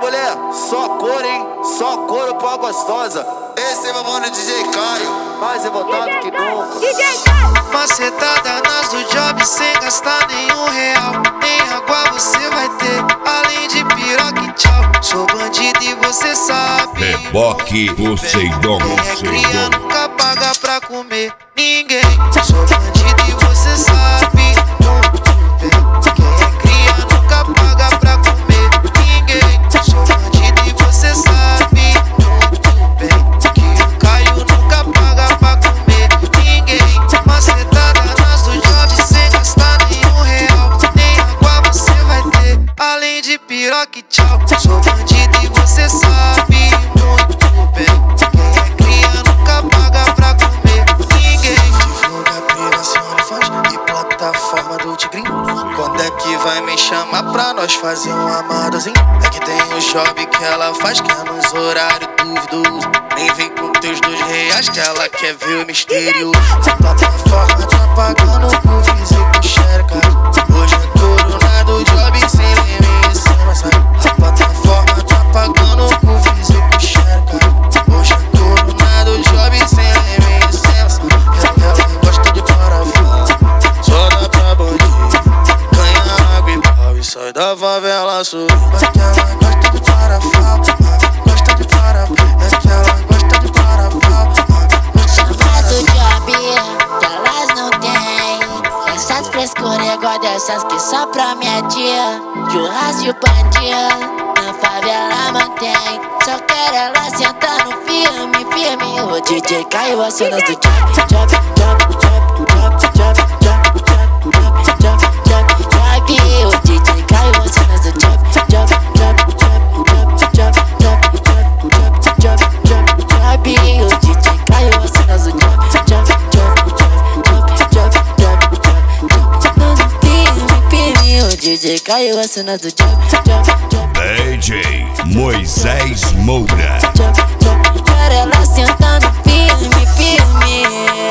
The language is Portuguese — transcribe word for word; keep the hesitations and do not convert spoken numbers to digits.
mulher, só cor, hein? Só couro pra gostosa. Esse é meu mano D J Caio, mais revoltado que nunca. D J Caio. Macetada nas do job sem gastar nenhum real. Nem água você vai ter, além de piroca e tchau. Sou bandido e você sabe. Reboque Poseidon. Quem é cria nunca paga pra comer ninguém. Sou bandido e você sabe muito bem. Quem é cria nunca paga pra comer ninguém. Sou bandido e você sabe muito bem. Que o Caio nunca paga pra comer ninguém. Macetada nas do job sem gastar nenhum real. Nem água você vai ter, além de piroca e tchau. Sou bandido e você sabe muito bem. Quem é cria nunca paga pra comer ninguém. Divulga privação, faz e plataforma do Tigrinho. Quando é que vai me chamar pra nós fazer um amadozinho? É que tem o job que ela faz que é nos horários duvidosos. Nem vem com teus dois reais que ela quer ver o mistério. A plataforma tá pagando por físico xereca. Hoje é tudo na do job sem limite, sem mais sair. A plataforma tá pagando por físico xereca. Hoje é tudo na do job sem limite, sem mais sair. Ela gosta de parafuso, só dá pra bandido. Ganha água e pau e sai da favela subindo. É que ela gosta de parafuso, gosta de parafuso. É que ela gosta de parafuso. Chama do job, que elas não têm. Essas frescuras igual dessas que só promete. Churrasco e bandido, na favela mantém. Só quero ela sentando firme, firme. O D J Caio, as cenas do job, job, job, job, job, job, job, job, job, job, job, job. O D J Caio, as cenas do job, job, job, job, job, job, job, job, job, job, job, job. O D J Caio, as cenas do job, job, job, job, job, job, job, job, job. Firme, firme. O D J Caio, as cenas do job, job, job. D J Moisés Moura. Quero ela sentando firme, firme.